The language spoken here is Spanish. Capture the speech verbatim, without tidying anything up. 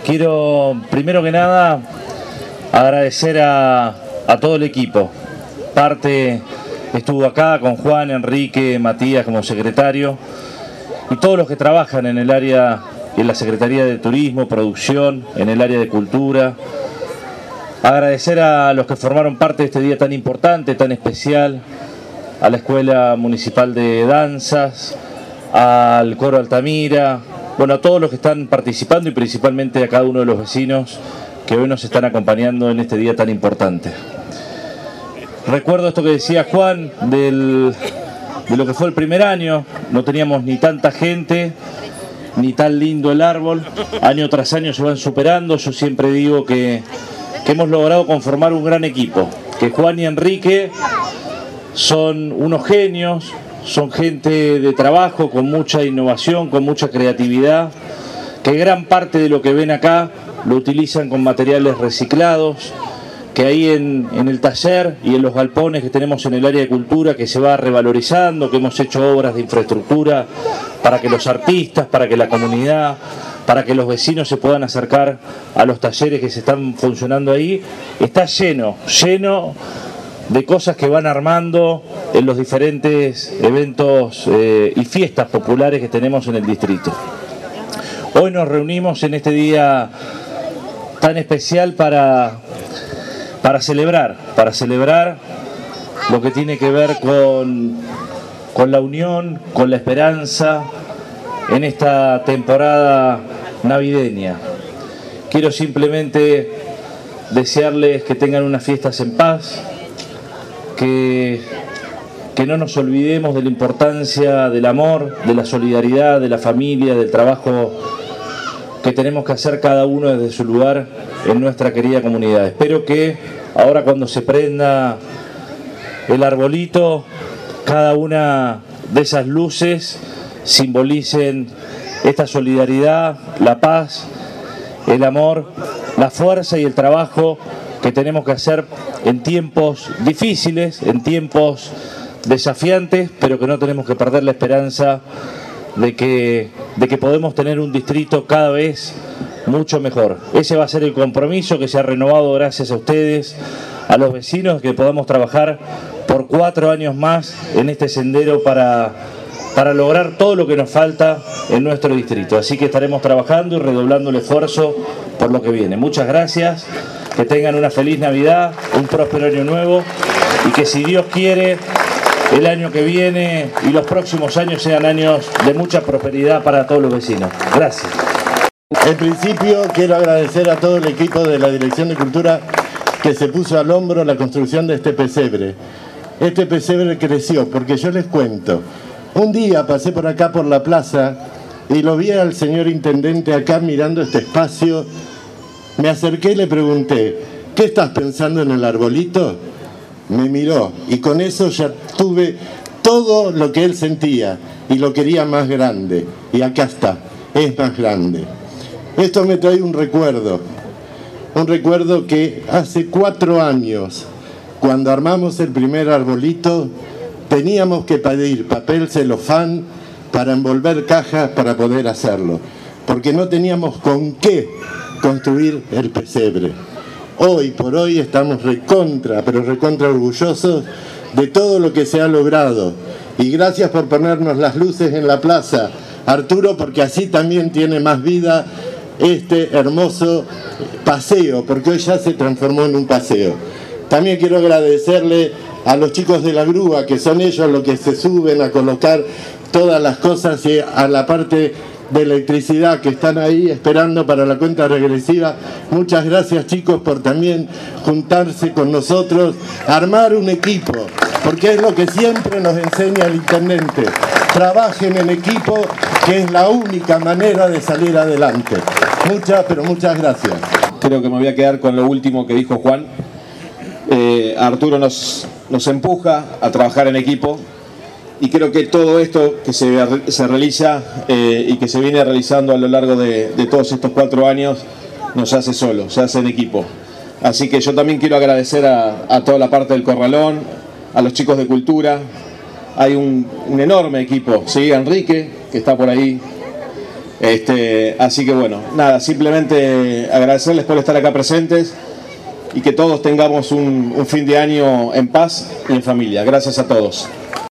Quiero, primero que nada, agradecer a, a todo el equipo. Parte estuvo acá con Juan, Enrique, Matías como secretario y todos los que trabajan en el área, en la Secretaría de Turismo, Producción, en el área de Cultura. Agradecer a los que formaron parte de este día tan importante, tan especial, a la Escuela Municipal de Danzas, al Coro Altamira, bueno, a todos los que están participando y principalmente a cada uno de los vecinos que hoy nos están acompañando en este día tan importante. Recuerdo esto que decía Juan del, de lo que fue el primer año. No teníamos ni tanta gente, ni tan lindo el árbol. Año tras año se van superando. Yo siempre digo que, que hemos logrado conformar un gran equipo. Que Juan y Enrique son unos genios, son gente de trabajo, con mucha innovación, con mucha creatividad. Que gran parte de lo que ven acá lo utilizan con materiales reciclados. Que ahí en, en el taller y en los galpones que tenemos en el área de cultura, que se va revalorizando, que hemos hecho obras de infraestructura para que los artistas, para que la comunidad, para que los vecinos se puedan acercar a los talleres que se están funcionando ahí, está lleno, lleno de cosas que van armando en los diferentes eventos eh, y fiestas populares que tenemos en el distrito. Hoy nos reunimos en este día tan especial para... Para celebrar, para celebrar lo que tiene que ver con, con la unión, con la esperanza en esta temporada navideña. Quiero simplemente desearles que tengan unas fiestas en paz, que, que no nos olvidemos de la importancia del amor, de la solidaridad, de la familia, del trabajo que tenemos que hacer cada uno desde su lugar en nuestra querida comunidad. Espero que ahora cuando se prenda el arbolito, cada una de esas luces simbolicen esta solidaridad, la paz, el amor, la fuerza y el trabajo que tenemos que hacer en tiempos difíciles, en tiempos desafiantes, pero que no tenemos que perder la esperanza de que, de que podemos tener un distrito cada vez mucho mejor. Ese va a ser el compromiso que se ha renovado gracias a ustedes, a los vecinos, que podamos trabajar por cuatro años más en este sendero para, para lograr todo lo que nos falta en nuestro distrito. Así que estaremos trabajando y redoblando el esfuerzo por lo que viene. Muchas gracias, que tengan una feliz Navidad, un próspero año nuevo y que si Dios quiere el año que viene y los próximos años sean años de mucha prosperidad para todos los vecinos. Gracias. En principio quiero agradecer a todo el equipo de la Dirección de Cultura que se puso al hombro la construcción de este pesebre. Este pesebre creció, porque yo les cuento, un día pasé por acá por la plaza y lo vi al señor intendente acá mirando este espacio. Me acerqué y le pregunté, ¿qué estás pensando en el arbolito? Me miró y con eso ya tuve todo lo que él sentía y lo quería más grande. Y acá está, es más grande. Esto me trae un recuerdo, un recuerdo que hace cuatro años, cuando armamos el primer arbolito, teníamos que pedir papel celofán para envolver cajas para poder hacerlo, porque no teníamos con qué construir el pesebre. Hoy por hoy estamos recontra, pero recontra orgullosos de todo lo que se ha logrado. Y gracias por ponernos las luces en la plaza, Arturo, porque así también tiene más vida este hermoso paseo, porque hoy ya se transformó en un paseo. También quiero agradecerle a los chicos de la grúa, que son ellos los que se suben a colocar todas las cosas, y a la parte de electricidad que están ahí esperando para la cuenta regresiva. Muchas gracias, chicos, por también juntarse con nosotros, armar un equipo, porque es lo que siempre nos enseña el intendente. Trabajen en equipo, que es la única manera de salir adelante. Muchas, pero muchas gracias. Creo que me voy a quedar con lo último que dijo Juan. Eh, Arturo nos, nos empuja a trabajar en equipo. Y creo que todo esto que se, se realiza eh, y que se viene realizando a lo largo de, de todos estos cuatro años nos hace solo, se hace en equipo. Así que yo también quiero agradecer a, a toda la parte del Corralón, a los chicos de Cultura. Hay un, un enorme equipo, sí, Enrique, que está por ahí, Este, así que bueno, nada, simplemente agradecerles por estar acá presentes y que todos tengamos un, un fin de año en paz y en familia. Gracias a todos.